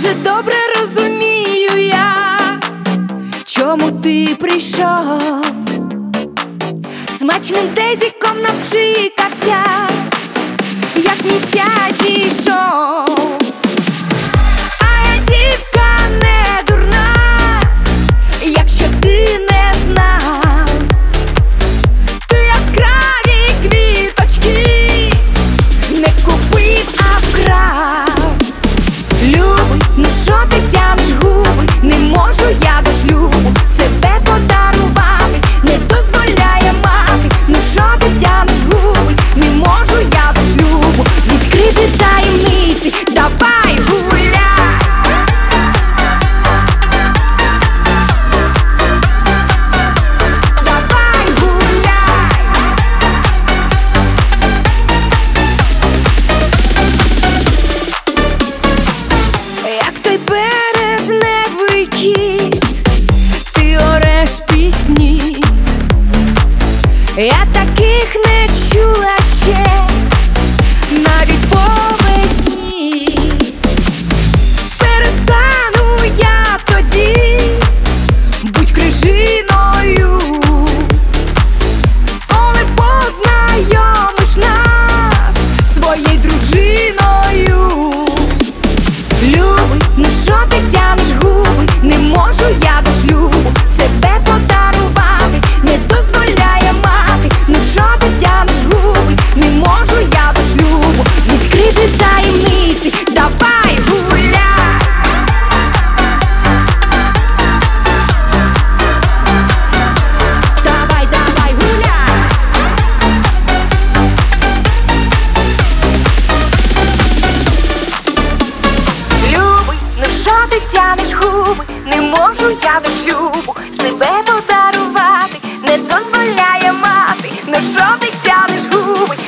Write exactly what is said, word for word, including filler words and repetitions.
дуже добре розумію я, чому ти прийшов, смачним дезіком навшикався, як місяць ішов. А я дівка не дурна, якщо ти не знав, ти яскраві квіточки не купив, а вкрав. Любий, ну що ти тянеш губи, не можу я до шлюбу себе подарувати, не дозволяє мати. Ну що ти тянеш губи, не можу я до шлюбу відкрити таємниці, давай гуляй. Давай гуляй. Як той березневий кіт, ти ореш пісні, я таких не чула ще навіть по весні. Перестану я тоді будь крижиною, коли познайомиш нас своєю дружиною. Любий, ну що ти тянеш губи, не можу я до шлюбу себе подарувати, не дозволяє мати. Ну що ти тянеш губи, не можу я до шлюбу відкрити таємниці, давай гуляй. Давай, давай гуляй. Любий, ну що ти тянеш губи, не можу я до шлюбу себе подарувати, не дозволяє мати. Ну що ти тянеш губи,